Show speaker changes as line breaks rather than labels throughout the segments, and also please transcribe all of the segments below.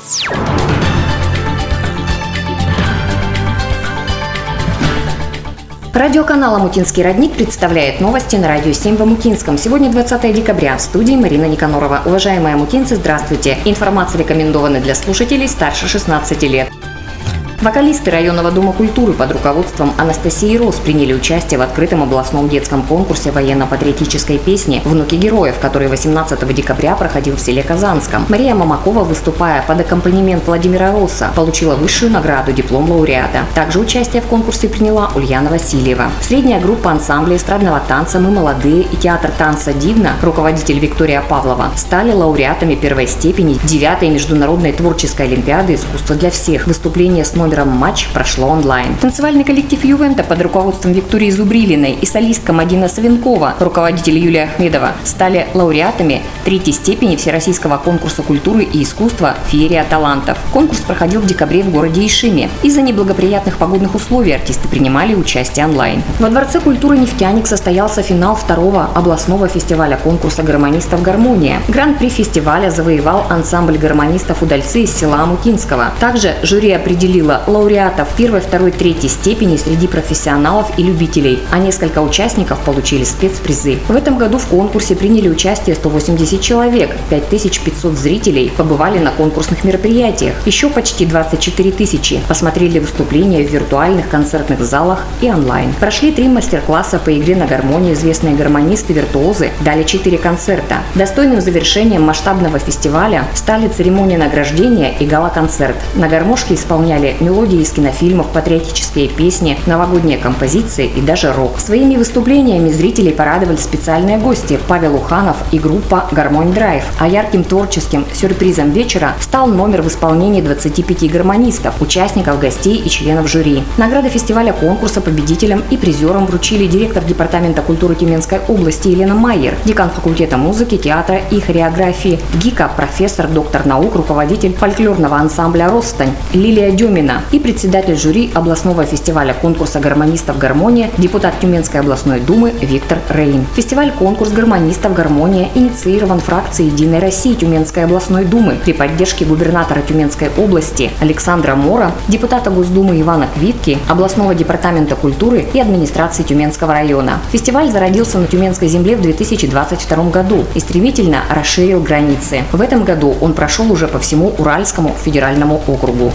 Радиоканал «Омутинский родник» представляет новости на радио 7 в Омутинском. Сегодня 20 декабря. В студии Марина Никанорова. Уважаемые омутинцы, здравствуйте. Информация рекомендована для слушателей старше 16 лет. Вокалисты районного дома культуры под руководством Анастасии Рос приняли участие в открытом областном детском конкурсе военно-патриотической песни «Внуки героев», который 18 декабря проходил в селе Казанском. Мария Мамакова, выступая под аккомпанемент Владимира Росса, получила высшую награду – диплом лауреата. Также участие в конкурсе приняла Ульяна Васильева. Средняя группа ансамбля эстрадного танца «Мы молодые» и театр танца «Дивно», руководитель Виктория Павлова, стали лауреатами первой степени 9-й международной творческой олимпиады «Искусство для всех». Выступление с номером «Матч» прошло онлайн. Танцевальный коллектив «Ювента» под руководством Виктории Зубрилиной и солистка Мадина Савенкова, руководитель Юлия Ахмедова, стали лауреатами 3-й степени Всероссийского конкурса культуры и искусства «Феерия талантов». Конкурс проходил в декабре в городе Ишиме. Из-за неблагоприятных погодных условий артисты принимали участие онлайн. Во Дворце культуры «Нефтяник» состоялся финал 2-го областного фестиваля конкурса гармонистов «Гармония». Гран-при фестиваля завоевал ансамбль гармонистов «Удальцы» из села Омутинского. Также жюри определило лауреатов 1-й, 2-й, 3-й степени среди профессионалов и любителей, а несколько участников получили спецпризы. В этом году в конкурсе приняли участие 180 человек, 5500 зрителей побывали на конкурсных мероприятиях, еще почти 24 тысячи посмотрели выступления в виртуальных концертных залах и онлайн. Прошли 3 мастер-класса по игре на гармонии, известные гармонисты-виртуозы дали 4 концерта. Достойным завершением масштабного фестиваля стали церемония награждения и гала-концерт. На гармошке исполняли мелодии из кинофильмов, патриотические песни, новогодние композиции и даже рок. Своими выступлениями зрителей порадовали специальные гости Павел Уханов и группа «Гармонь Драйв». А ярким творческим сюрпризом вечера стал номер в исполнении 25 гармонистов, участников, гостей и членов жюри. Награды фестиваля конкурса победителям и призерам вручили директор Департамента культуры Тюменской области Елена Майер, декан факультета музыки, театра и хореографии ГИКа, профессор, доктор наук, руководитель фольклорного ансамбля «Ростань» Лилия Демина и председатель жюри областного фестиваля конкурса гармонистов «Гармония», депутат Тюменской областной думы Виктор Рейн. Фестиваль-конкурс гармонистов «Гармония» инициирован фракцией «Единой России» Тюменской областной думы при поддержке губернатора Тюменской области Александра Мора, депутата Госдумы Ивана Квитки, областного департамента культуры и администрации Тюменского района. Фестиваль зародился на Тюменской земле в 2022 году и стремительно расширил границы. В этом году он прошел уже по всему Уральскому федеральному округу.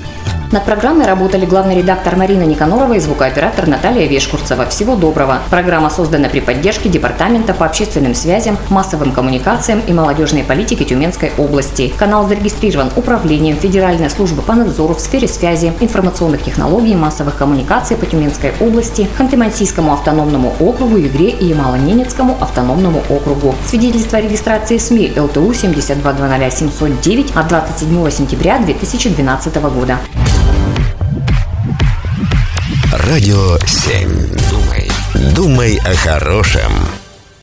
Над программой работали главный редактор Марина Никанорова и звукооператор Наталья Вешкурцева. Всего доброго. Программа создана при поддержке Департамента по общественным связям, массовым коммуникациям и молодежной политике Тюменской области. Канал зарегистрирован Управлением Федеральной службы по надзору в сфере связи, информационных технологий и массовых коммуникаций по Тюменской области, Ханты-Мансийскому автономному округу, Югре и Ямало-Ненецкому автономному округу. Свидетельство о регистрации СМИ ЛТУ 7200709 от 27 сентября 2012 года.
Радио 7. Думай о хорошем.